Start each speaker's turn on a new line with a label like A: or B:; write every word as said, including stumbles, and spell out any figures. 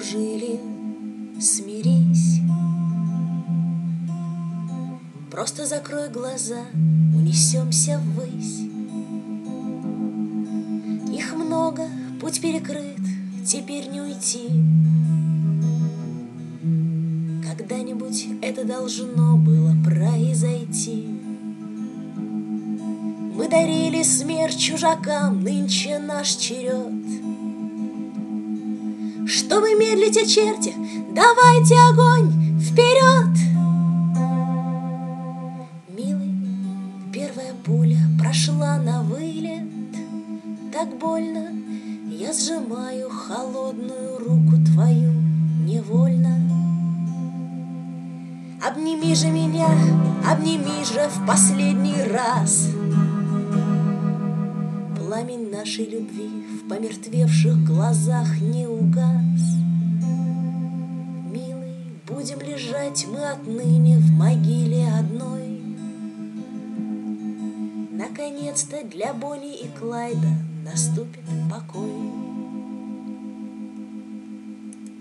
A: окружили, смирись. Просто закрой глаза, унесемся ввысь. Их много, путь перекрыт, теперь не уйти. Когда-нибудь это должно было произойти. Мы дарили смерть чужакам, нынче наш черед. Чтобы медлить, о черти, давайте огонь вперед! Милый, первая пуля прошла на вылет. Так больно, я сжимаю холодную руку твою невольно. Обними же меня, обними же в последний раз. Пламень нашей любви в помертвевших глазах не угас. Милый, будем лежать мы отныне в могиле одной. Наконец-то для Бонни и Клайда наступит покой.